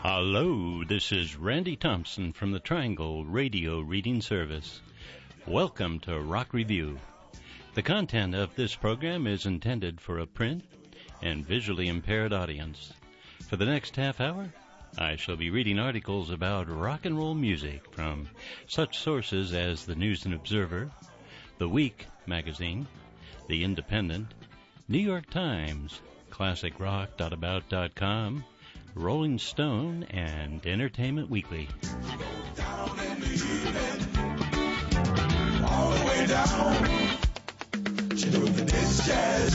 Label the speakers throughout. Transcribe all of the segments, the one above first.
Speaker 1: Hello, this is Randy Thompson from the Triangle Radio Reading Service. Welcome to Rock Review. The content of this program is intended for a print and visually impaired audience. For the next half hour, I shall be reading articles about rock and roll music from such sources as the News and Observer, The Week magazine, The Independent, New York Times, ClassicRock.about.com, Rolling Stone, and Entertainment Weekly.
Speaker 2: Down in the evening, all the way down. You know that it's jazz.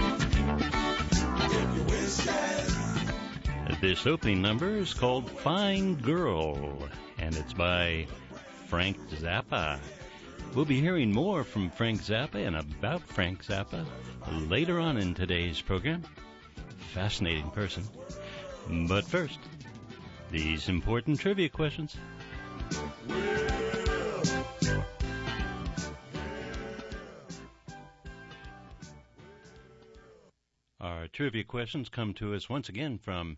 Speaker 2: If you wish jazz.
Speaker 1: This opening number is called Fine Girl, and it's by Frank Zappa. We'll be hearing more from Frank Zappa and about Frank Zappa later on in today's program. Fascinating person. But first, these important trivia questions. Our trivia questions come to us once again from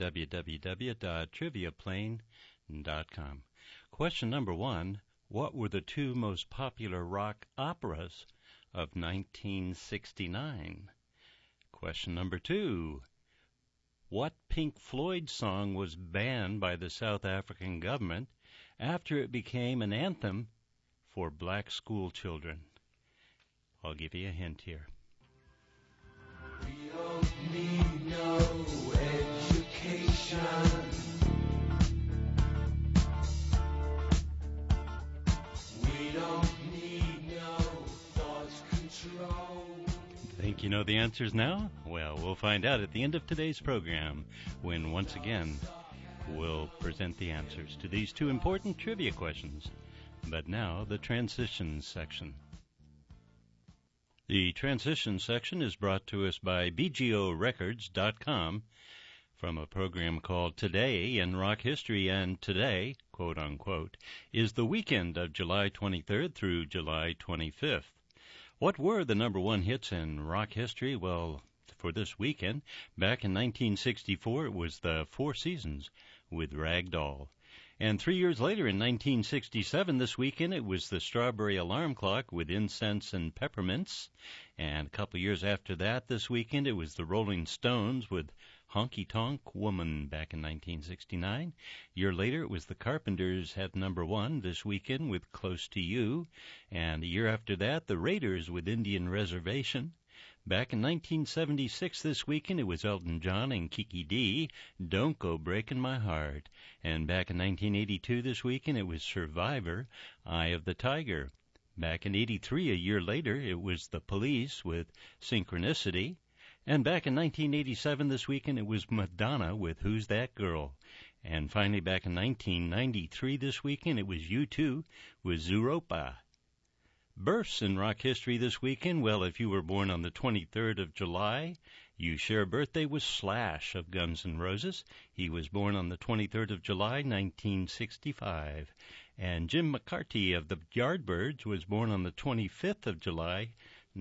Speaker 1: www.triviaplane.com. Question number 1, what were the two most popular rock operas of 1969? Question number 2, what Pink Floyd song was banned by the South African government after it became an anthem for black school children? I'll give you a hint here.
Speaker 2: We don't need no education. We don't need no thought control.
Speaker 1: Think you know the answers now? Well, we'll find out at the end of today's program when once again we'll present the answers to these two important trivia questions. But now, the transitions section. The transition section is brought to us by BGORecords.com from a program called Today in Rock History, and today, quote unquote, is the weekend of July 23rd through July 25th. What were the number one hits in rock history? Well, for this weekend, back in 1964, it was the Four Seasons with Rag Doll. And 3 years later, in 1967, this weekend, it was the Strawberry Alarm Clock with Incense and Peppermints. And a couple years after that, this weekend, it was the Rolling Stones with Honky Tonk Woman back in 1969. A year later, it was the Carpenters at number 1 this weekend with Close to You. And a year after that, the Raiders with Indian Reservation. Back in 1976 this weekend, it was Elton John and Kiki D, Don't Go Breaking My Heart. And back in 1982 this weekend, it was Survivor, Eye of the Tiger. Back in 83, a year later, it was The Police with Synchronicity. And back in 1987 this weekend, it was Madonna with Who's That Girl. And finally, back in 1993 this weekend, it was U2 with Zooropa. Births in rock history this weekend. Well, if you were born on the 23rd of July, you share a birthday with Slash of Guns N' Roses. He was born on the 23rd of July, 1965. And Jim McCarty of the Yardbirds was born on the 25th of July,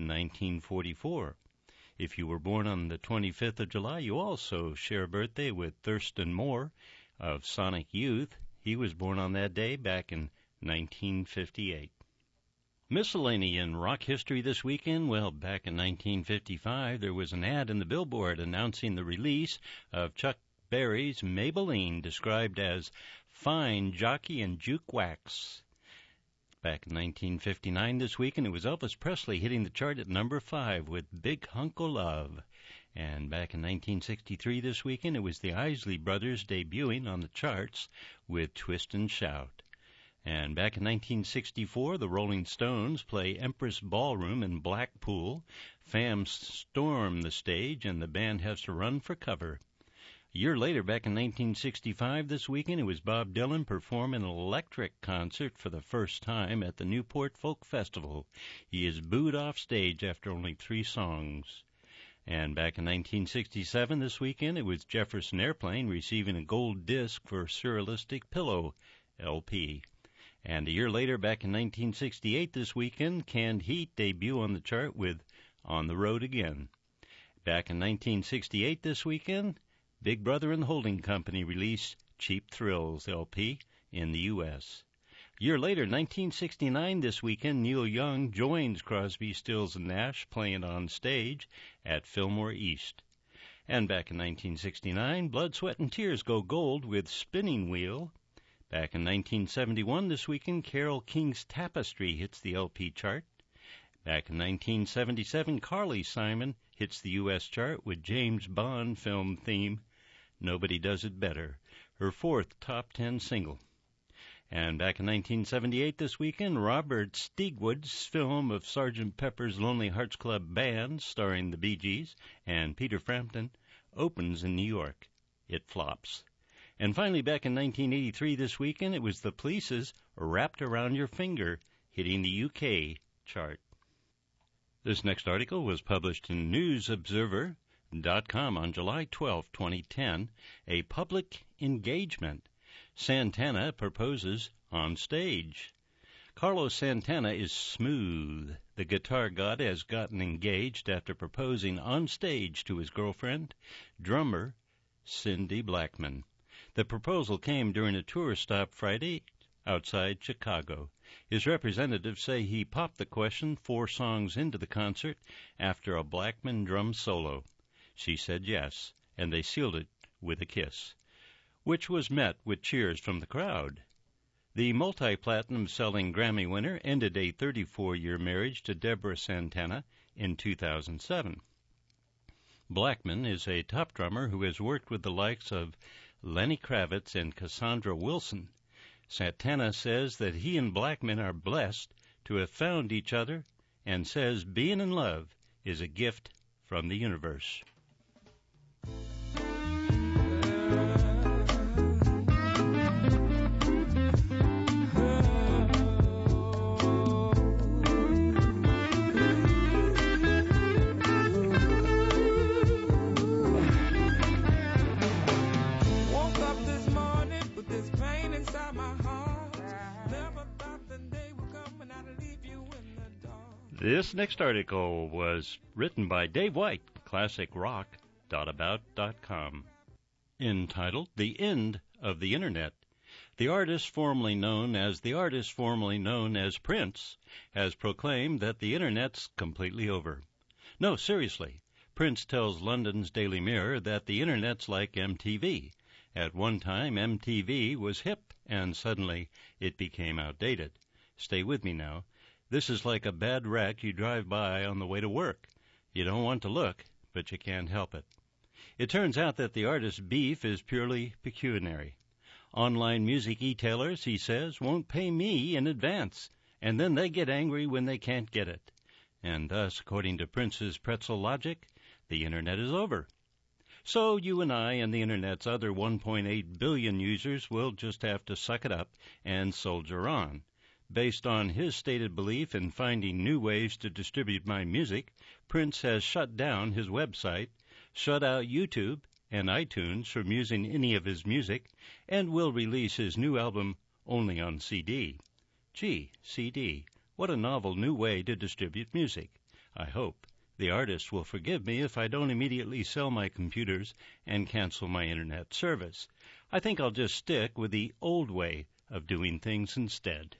Speaker 1: 1944. If you were born on the 25th of July, you also share a birthday with Thurston Moore of Sonic Youth. He was born on that day back in 1958. Miscellany in rock history this weekend. Well, back in 1955, there was an ad in the Billboard announcing the release of Chuck Berry's Maybelline, described as fine jockey and juke wax. Back in 1959 this weekend, it was Elvis Presley hitting the chart at number 5 with Big Hunk o' Love. And back in 1963 this weekend, it was the Isley Brothers debuting on the charts with Twist and Shout. And back in 1964, the Rolling Stones play Empress Ballroom in Blackpool. Fans storm the stage, and the band has to run for cover. A year later, back in 1965, this weekend, it was Bob Dylan performing an electric concert for the first time at the Newport Folk Festival. He is booed off stage after only 3 songs. And back in 1967, this weekend, it was Jefferson Airplane receiving a gold disc for Surrealistic Pillow LP. And a year later, back in 1968 this weekend, Canned Heat debut on the chart with On the Road Again. Back in 1968 this weekend, Big Brother and the Holding Company released Cheap Thrills LP in the U.S. A year later, 1969, this weekend, Neil Young joins Crosby, Stills, and Nash playing on stage at Fillmore East. And back in 1969, Blood, Sweat, and Tears go gold with Spinning Wheel. Back in 1971, this weekend, Carole King's Tapestry hits the LP chart. Back in 1977, Carly Simon hits the U.S. chart with James Bond film theme, Nobody Does It Better, her fourth top 10 single. And back in 1978 this weekend, Robert Stigwood's film of Sgt. Pepper's Lonely Hearts Club Band, starring the Bee Gees and Peter Frampton, opens in New York. It flops. And finally, back in 1983 this weekend, it was The Police's Wrapped Around Your Finger, hitting the UK chart. This next article was published in NewsObserver.com on July 12, 2010, a public engagement. Santana proposes on stage. Carlos Santana is smooth. The guitar god has gotten engaged after proposing on stage to his girlfriend, drummer Cindy Blackman. The proposal came during a tour stop Friday outside Chicago. His representatives say he popped the question 4 songs into the concert after a Blackman drum solo. She said yes, and they sealed it with a kiss, which was met with cheers from the crowd. The multi-platinum selling Grammy winner ended a 34-year marriage to Deborah Santana in 2007. Blackman is a top drummer who has worked with the likes of Lenny Kravitz and Cassandra Wilson. Santana says that he and Blackman are blessed to have found each other and says being in love is a gift from the universe. This next article was written by Dave White, ClassicRock.about.com, entitled The End of the Internet. The artist formerly known as Prince has proclaimed that the Internet's completely over. No, seriously. Prince tells London's Daily Mirror that the Internet's like MTV. At one time, MTV was hip, and suddenly it became outdated. Stay with me now. This is like a bad wreck you drive by on the way to work. You don't want to look, but you can't help it. It turns out that the artist's beef is purely pecuniary. Online music e-tailers, he says, won't pay me in advance, and then they get angry when they can't get it. And thus, according to Prince's pretzel logic, the Internet is over. So you and I and the Internet's other 1.8 billion users will just have to suck it up and soldier on. Based on his stated belief in finding new ways to distribute my music, Prince has shut down his website, shut out YouTube and iTunes from using any of his music, and will release his new album only on CD. Gee, CD, what a novel new way to distribute music. I hope the artist will forgive me if I don't immediately sell my computers and cancel my Internet service. I think I'll just stick with the old way of doing things instead.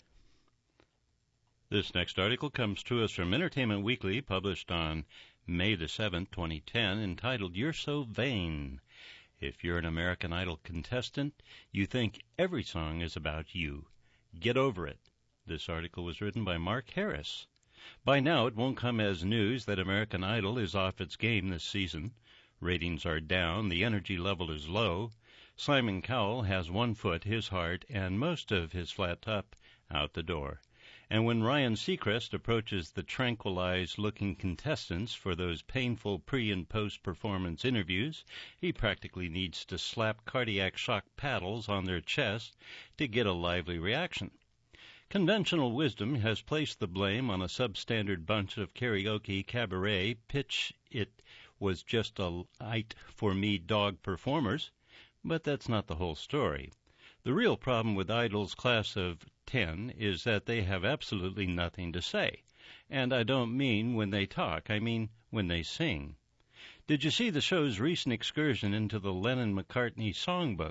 Speaker 1: This next article comes to us from Entertainment Weekly, published on May the 7th, 2010, entitled, You're So Vain. If you're an American Idol contestant, you think every song is about you. Get over it. This article was written by Mark Harris. By now, it won't come as news that American Idol is off its game this season. Ratings are down, the energy level is low. Simon Cowell has one foot, his heart, and most of his flat top out the door. And when Ryan Seacrest approaches the tranquilized-looking contestants for those painful pre- and post-performance interviews, he practically needs to slap cardiac shock paddles on their chest to get a lively reaction. Conventional wisdom has placed the blame on a substandard bunch of karaoke cabaret pitch it was just a light for me dog performers, but that's not the whole story. The real problem with Idol's class of 10 is that they have absolutely nothing to say. And I don't mean when they talk, I mean when they sing. Did you see the show's recent excursion into the Lennon-McCartney songbook?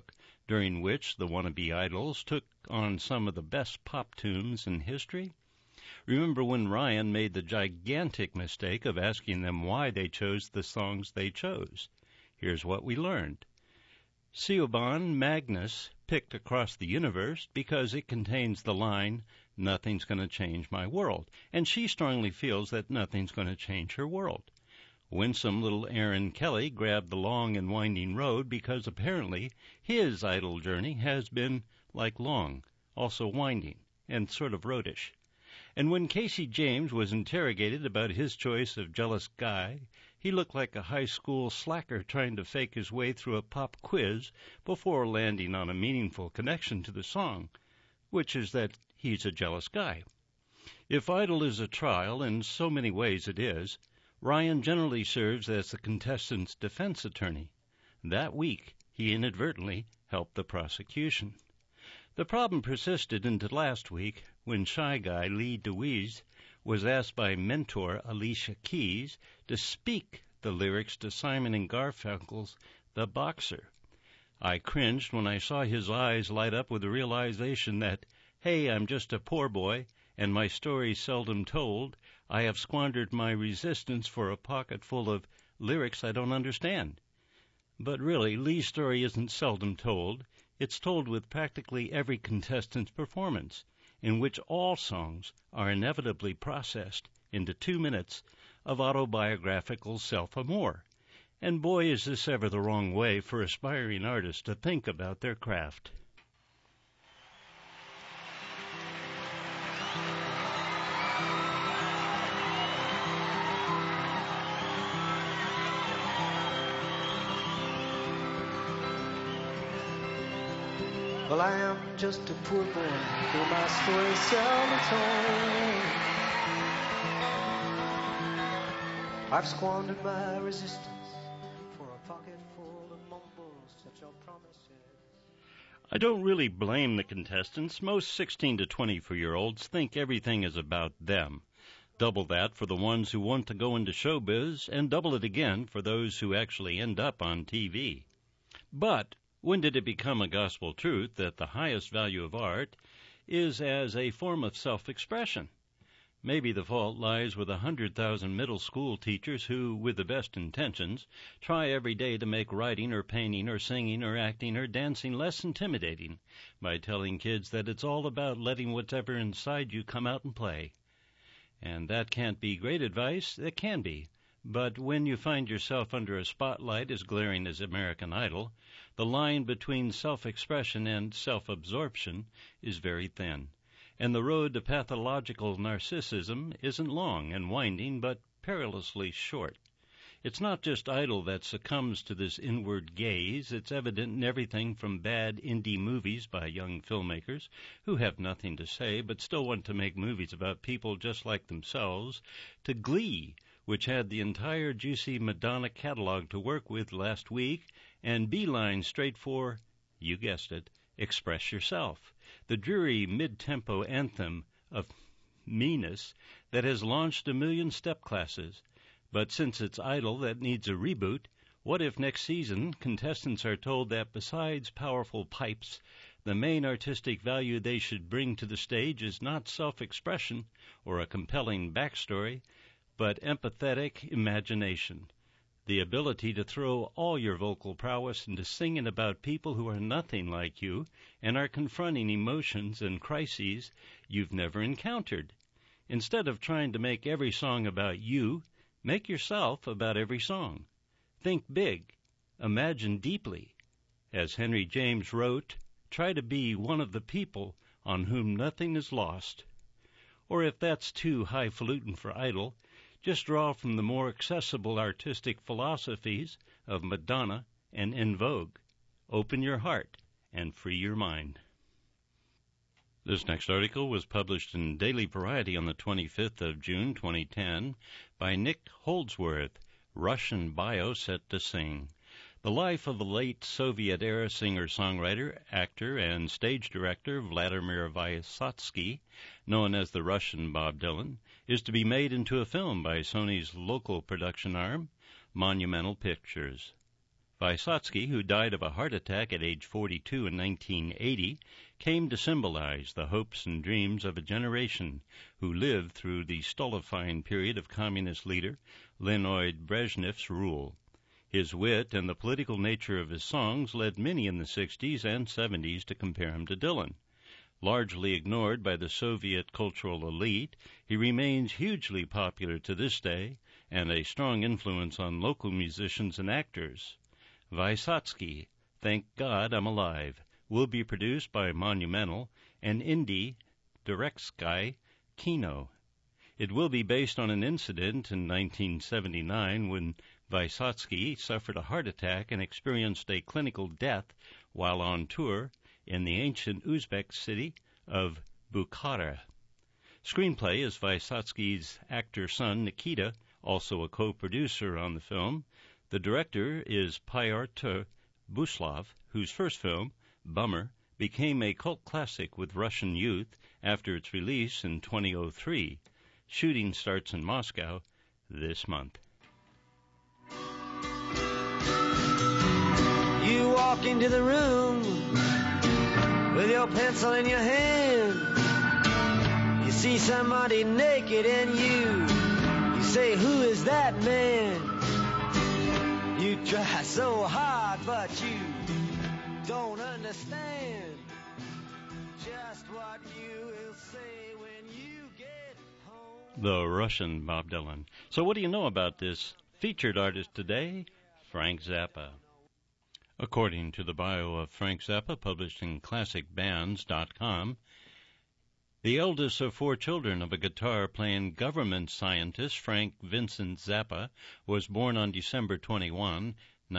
Speaker 1: during which the wannabe idols took on some of the best pop tunes in history? Remember when Ryan made the gigantic mistake of asking them why they chose the songs they chose? Here's what we learned. Siobhan Magnus picked Across the Universe because it contains the line, "Nothing's going to change my world," and she strongly feels that nothing's going to change her world. Winsome little Aaron Kelly grabbed the Long and Winding Road because apparently his idol journey has been like long, also winding, and sort of roadish. And when Casey James was interrogated about his choice of Jealous Guy, he looked like a high school slacker trying to fake his way through a pop quiz before landing on a meaningful connection to the song, which is that he's a jealous guy. If Idol is a trial, in so many ways it is, Ryan generally serves as the contestant's defense attorney. That week, he inadvertently helped the prosecution. The problem persisted into last week when Shy Guy Lee DeWeese was asked by mentor Alicia Keys to speak the lyrics to Simon and Garfunkel's The Boxer. I cringed when I saw his eyes light up with the realization that, hey, I'm just a poor boy, and my story's seldom told. I have squandered my resistance for a pocket full of lyrics I don't understand. But really, Lee's story isn't seldom told. It's told with practically every contestant's performance, in which all songs are inevitably processed into 2 minutes of autobiographical self-amour. And boy, is this ever the wrong way for aspiring artists to think about their craft.
Speaker 3: Well, I am just a poor boy, though my story is seldom told. I've squandered my resistance for a pocket full of mumbles, such are promises.
Speaker 1: I don't really blame the contestants. Most 16 to 24-year-olds think everything is about them. Double that for the ones who want to go into showbiz, and double it again for those who actually end up on TV. But when did it become a gospel truth that the highest value of art is as a form of self-expression? Maybe the fault lies with 100,000 middle school teachers who, with the best intentions, try every day to make writing or painting or singing or acting or dancing less intimidating by telling kids that it's all about letting whatever inside you come out and play. And that can't be great advice. It can be. But when you find yourself under a spotlight as glaring as American Idol, the line between self-expression and self-absorption is very thin, and the road to pathological narcissism isn't long and winding, but perilously short. It's not just Idol that succumbs to this inward gaze. It's evident in everything from bad indie movies by young filmmakers who have nothing to say but still want to make movies about people just like themselves, to Glee, which had the entire juicy Madonna catalog to work with last week, and beeline straight for, you guessed it, Express Yourself, the dreary mid-tempo anthem of meanness that has launched a million step classes. But since it's Idol that needs a reboot, what if next season contestants are told that besides powerful pipes, the main artistic value they should bring to the stage is not self-expression or a compelling backstory, but empathetic imagination, the ability to throw all your vocal prowess into singing about people who are nothing like you and are confronting emotions and crises you've never encountered. Instead of trying to make every song about you, make yourself about every song. Think big. Imagine deeply. As Henry James wrote, try to be one of the people on whom nothing is lost. Or if that's too highfalutin for Idol, just draw from the more accessible artistic philosophies of Madonna and En Vogue. Open your heart and free your mind. This next article was published in Daily Variety on the 25th of June, 2010, by Nick Holdsworth, Russian bio set to sing. The life of the late Soviet-era singer-songwriter, actor, and stage director Vladimir Vysotsky, known as the Russian Bob Dylan, is to be made into a film by Sony's local production arm, Monumental Pictures. Vysotsky, who died of a heart attack at age 42 in 1980, came to symbolize the hopes and dreams of a generation who lived through the stultifying period of communist leader Leonid Brezhnev's rule. His wit and the political nature of his songs led many in the 60s and 70s to compare him to Dylan. Largely ignored by the Soviet cultural elite, he remains hugely popular to this day and a strong influence on local musicians and actors. Vysotsky, Thank God I'm Alive, will be produced by Monumental and Indie Direktsky Kino. It will be based on an incident in 1979 when Vysotsky suffered a heart attack and experienced a clinical death while on tour in the ancient Uzbek city of Bukhara. Screenplay is Vysotsky's actor son Nikita, also a co-producer on the film. The director is Pyotr Buslov, whose first film, Bummer, became a cult classic with Russian youth after its release in 2003. Shooting starts in Moscow this month.
Speaker 3: You walk into the room with your pencil in your hand. You see somebody naked and you say, who is that man? You try so hard, but you don't understand just what you will say when you get home.
Speaker 1: The Russian Bob Dylan. So what do you know about this featured artist today, Frank Zappa? According to the bio of Frank Zappa, published in ClassicBands.com, the eldest of 4 children of a guitar-playing government scientist, Frank Vincent Zappa, was born on December 21,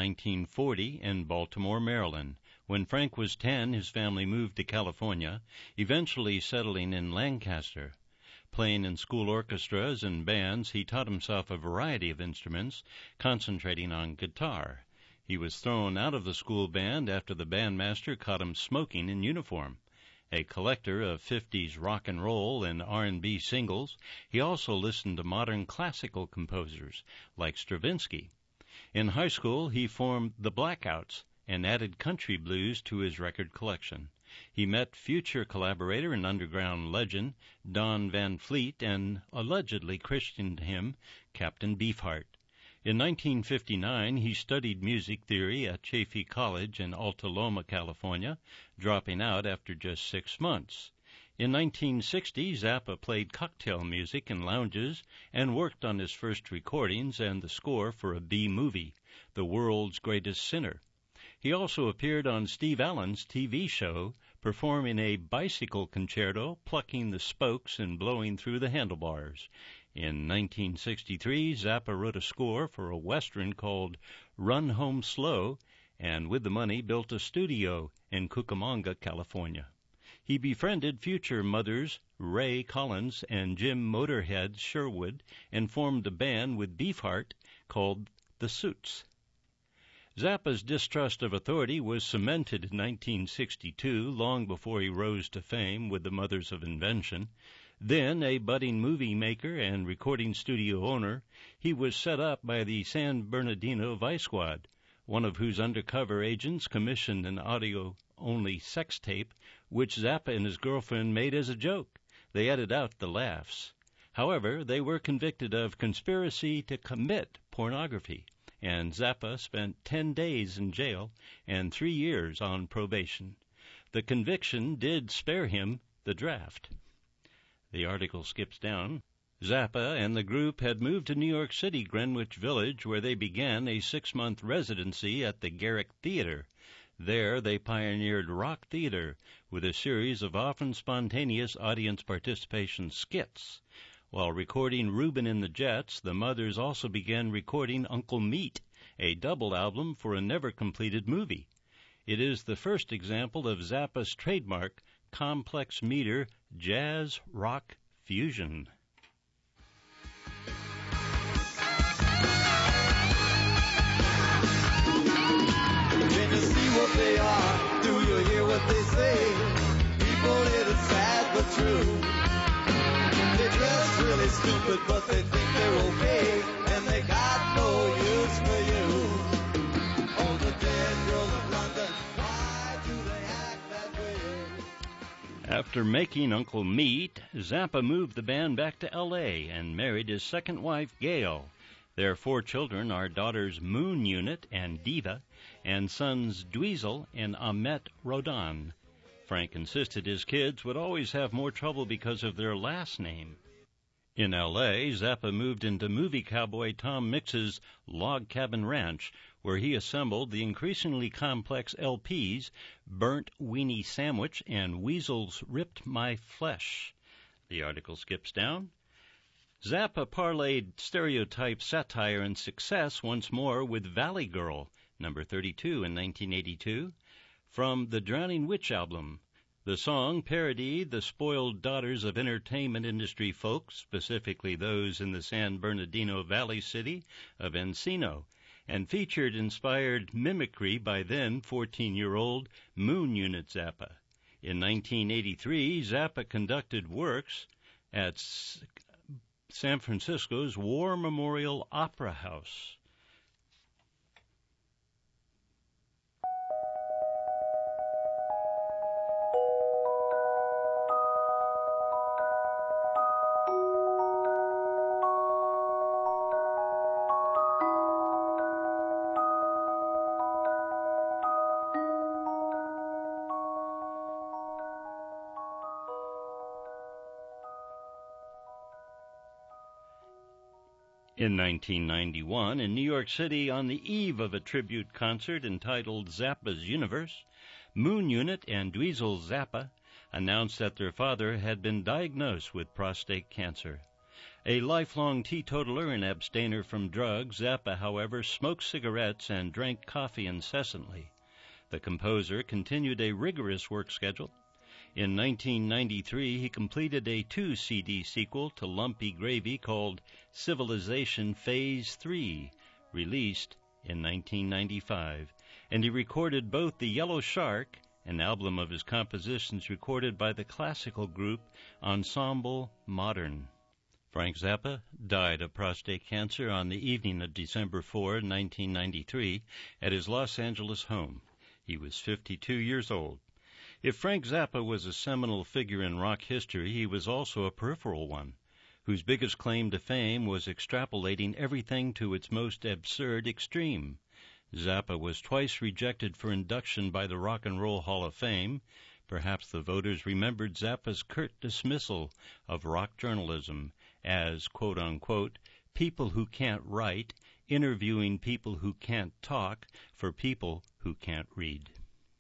Speaker 1: 1940, in Baltimore, Maryland. When Frank was 10, his family moved to California, eventually settling in Lancaster. Playing in school orchestras and bands, he taught himself a variety of instruments, concentrating on guitar. He was thrown out of the school band after the bandmaster caught him smoking in uniform. A collector of 50s rock and roll and R&B singles, he also listened to modern classical composers like Stravinsky. In high school, he formed the Blackouts and added country blues to his record collection. He met future collaborator and underground legend Don Van Fleet and allegedly christened him Captain Beefheart. In 1959, he studied music theory at Chaffey College in Alta Loma, California, dropping out after just 6 months. In 1960, Zappa played cocktail music in lounges and worked on his first recordings and the score for a B-movie, The World's Greatest Sinner. He also appeared on Steve Allen's TV show, performing a bicycle concerto, plucking the spokes and blowing through the handlebars. In 1963, Zappa wrote a score for a Western called Run Home Slow, and with the money built a studio in Cucamonga, California. He befriended future mothers Ray Collins and Jim Motorhead Sherwood and formed a band with Beefheart called The Suits. Zappa's distrust of authority was cemented in 1962, long before he rose to fame with the Mothers of Invention. Then a budding movie maker and recording studio owner, he was set up by the San Bernardino Vice Squad, one of whose undercover agents commissioned an audio-only sex tape, which Zappa and his girlfriend made as a joke. They edited out the laughs. However, they were convicted of conspiracy to commit pornography, and Zappa spent 10 days in jail and 3 years on probation. The conviction did spare him the draft. The article skips down. Zappa and the group had moved to New York City, Greenwich Village, where they began a 6-month residency at the Garrick Theater. There they pioneered rock theater with a series of often spontaneous audience participation skits. While recording Reuben and the Jets, the Mothers also began recording Uncle Meat, a double album for a never-completed movie. It is the first example of Zappa's trademark complex meter jazz rock fusion.
Speaker 2: Can you see what they are? Do you hear what they say? People, it is sad but true. They dress really stupid, but they think they're okay, and they got no use for you. Oh, the
Speaker 1: After making Uncle Meat, Zappa moved the band back to L.A. and married his second wife, Gail. Their 4 children are daughters Moon Unit and Diva, and sons Dweezil and Ahmet Rodan. Frank insisted his kids would always have more trouble because of their last name. In L.A., Zappa moved into movie cowboy Tom Mix's Log Cabin Ranch, where he assembled the increasingly complex LPs Burnt Weenie Sandwich and Weasel's Ripped My Flesh. The article skips down. Zappa parlayed stereotype satire and success once more with Valley Girl, number 32 in 1982, from the Drowning Witch album. The song parodied the spoiled daughters of entertainment industry folks, specifically those in the San Bernardino Valley city of Encino, and featured inspired mimicry by then 14-year-old Moon Unit Zappa. In 1983, Zappa conducted works at San Francisco's War Memorial Opera House. In 1991, in New York City, on the eve of a tribute concert entitled Zappa's Universe, Moon Unit and Dweezil Zappa announced that their father had been diagnosed with prostate cancer. A lifelong teetotaler and abstainer from drugs, Zappa, however, smoked cigarettes and drank coffee incessantly. The composer continued a rigorous work schedule. In 1993, he completed a 2-CD sequel to Lumpy Gravy called Civilization Phase 3, released in 1995, and he recorded both The Yellow Shark, an album of his compositions recorded by the classical group Ensemble Modern. Frank Zappa died of prostate cancer on the evening of December 4, 1993, at his Los Angeles home. He was 52 years old. If Frank Zappa was a seminal figure in rock history, he was also a peripheral one, whose biggest claim to fame was extrapolating everything to its most absurd extreme. Zappa was twice rejected for induction by the Rock and Roll Hall of Fame. Perhaps the voters remembered Zappa's curt dismissal of rock journalism as, quote-unquote, people who can't write, interviewing people who can't talk for people who can't read.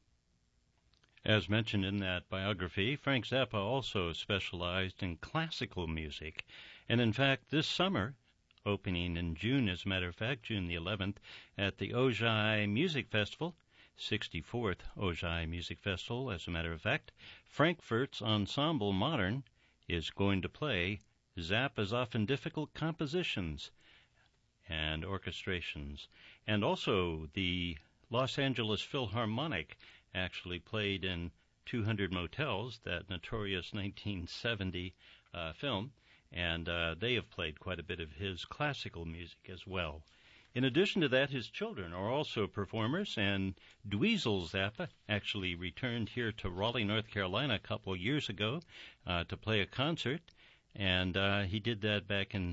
Speaker 1: As mentioned in that biography, Frank Zappa also specialized in classical music, and in fact this summer, opening in June, as a matter of fact, June the 11th, at the Ojai Music Festival, 64th Ojai Music Festival, as a matter of fact, Frankfurt's Ensemble Modern is going to play Zappa's often difficult compositions and orchestrations, and also the Los Angeles Philharmonic actually played in 200 Motels, that notorious 1970 film, and they have played quite a bit of his classical music as well. In addition to that, his children are also performers, and Dweezil Zappa actually returned here to Raleigh, North Carolina a couple of years ago to play a concert, and he did that back in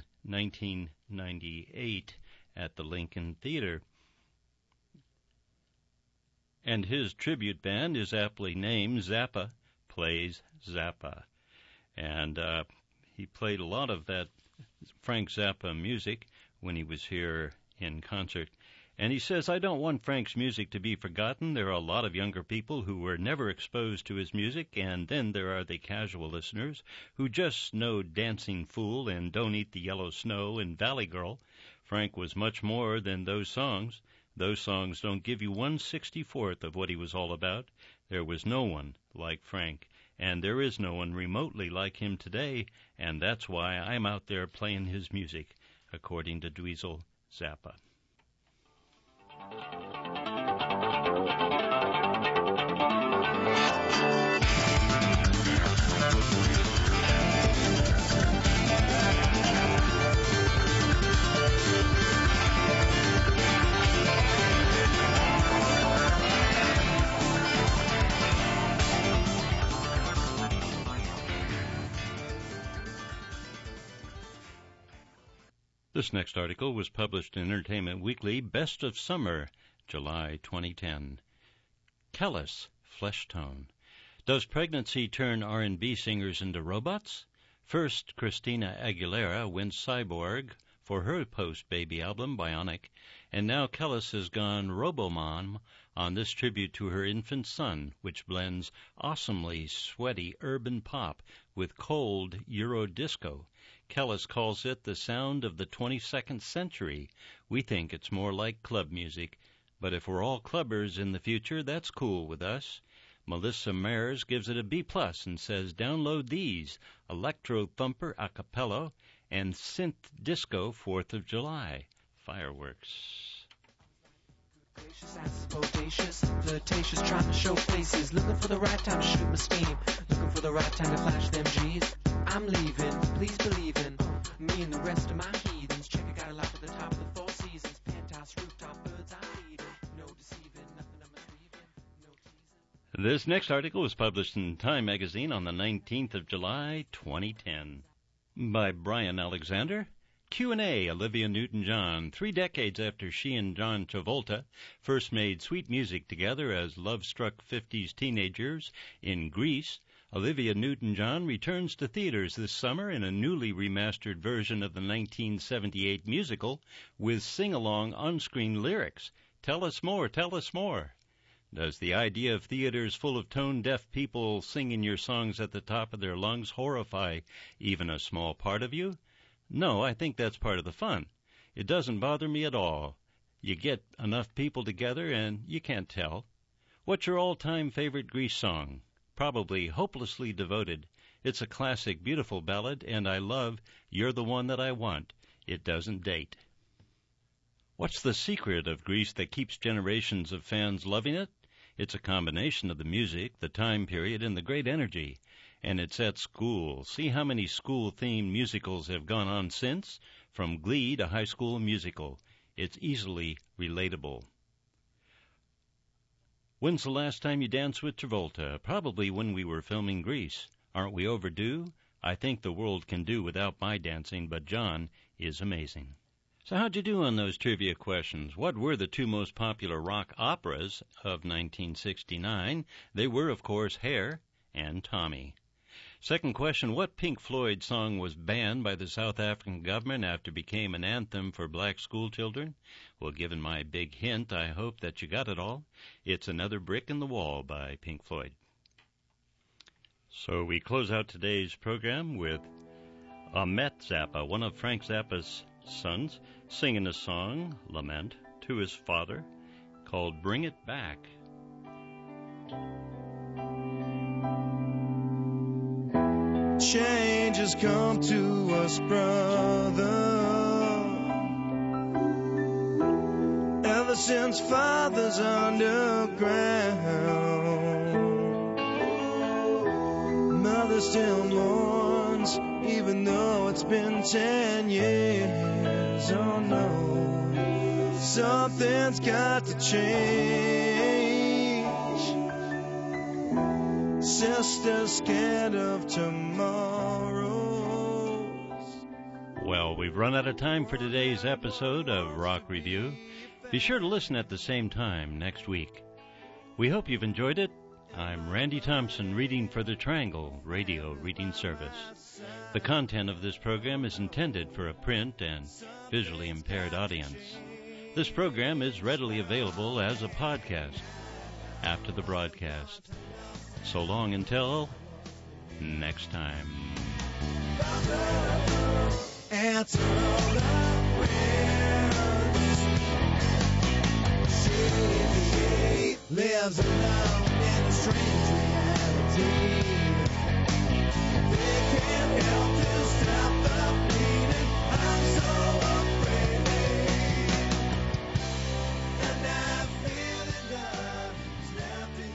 Speaker 1: 1998 at the Lincoln Theater. And his tribute band is aptly named Zappa Plays Zappa. And he played a lot of that Frank Zappa music when he was here in concert. And he says, I don't want Frank's music to be forgotten. There are a lot of younger people who were never exposed to his music, and then there are the casual listeners who just know Dancing Fool and Don't Eat the Yellow Snow and Valley Girl. Frank was much more than those songs. Those songs don't give you 1/64th of what he was all about. There was no one like Frank, and there is no one remotely like him today, and that's why I'm out there playing his music, according to Dweezil Zappa. This next article was published in Entertainment Weekly, Best of Summer, July 2010. Kellis, Flesh Tone. Does pregnancy turn R&B singers into robots? First, Christina Aguilera went cyborg for her post-baby album, Bionic, and now Kellis has gone Robomom on this tribute to her infant son, which blends awesomely sweaty urban pop with cold Euro disco. Kellis calls it the sound of the 22nd century. We think it's more like club music, but if we're all clubbers in the future, that's cool with us. Melissa Mares gives it a B+ and says, download these, Electro Thumper a cappella and Synth Disco 4th of July. Fireworks.
Speaker 4: Gracious, bodacious, flirtatious, trying to show faces, looking for the right time to shoot my steam, looking for the right time to flash them G's. I'm leaving, please believe in me and the rest of my heathens. Check, I got a life at the top of the Four Seasons, penthouse, rooftop, birds I'm leaving, no deceiving, nothing I'm leaving, no teasing.
Speaker 1: This next article was published in Time magazine on the 19th of July, 2010, by Brian Alexander. Q&A, Olivia Newton-John. 3 decades after she and John Travolta first made sweet music together as love-struck 50s teenagers in Grease, Olivia Newton-John returns to theaters this summer in a newly remastered version of the 1978 musical with sing-along on-screen lyrics. Tell us more, tell us more. Does the idea of theaters full of tone-deaf people singing your songs at the top of their lungs horrify even a small part of you? No, I think that's part of the fun. It doesn't bother me at all. You get enough people together and you can't tell. What's your all-time favorite Grease song? Probably Hopelessly Devoted. It's a classic, beautiful ballad, and I love You're the One That I Want. It doesn't date. What's the secret of Grease that keeps generations of fans loving it? It's a combination of the music, the time period, and the great energy. And it's at school. See how many school-themed musicals have gone on since? From Glee to High School Musical. It's easily relatable. When's the last time you danced with Travolta? Probably when we were filming Grease. Aren't we overdue? I think the world can do without my dancing, but John is amazing. So how'd you do on those trivia questions? What were the 2 most popular rock operas of 1969? They were, of course, Hair and Tommy. Second question, what Pink Floyd song was banned by the South African government after it became an anthem for black school children? Well, given my big hint, I hope that you got it all. It's Another Brick in the Wall by Pink Floyd. So we close out today's program with Ahmet Zappa, one of Frank Zappa's sons, singing a song, Lament, to his father called Bring It Back.
Speaker 2: Change has come to us, brother, ever since Father's underground. Mother still mourns, even though it's been 10 years. Oh no, something's got to change. Sister's scared of tomorrows.
Speaker 1: Well, we've run out of time for today's episode of Rock Review. Be sure to listen at the same time next week. We hope you've enjoyed it. I'm Randy Thompson, reading for the Triangle Radio Reading Service. The content of this program is intended for a print and visually impaired audience. This program is readily available as a podcast after the broadcast. So long until next time.
Speaker 2: Answer all the winds. She lives alone in a strange reality. They can't help to stop the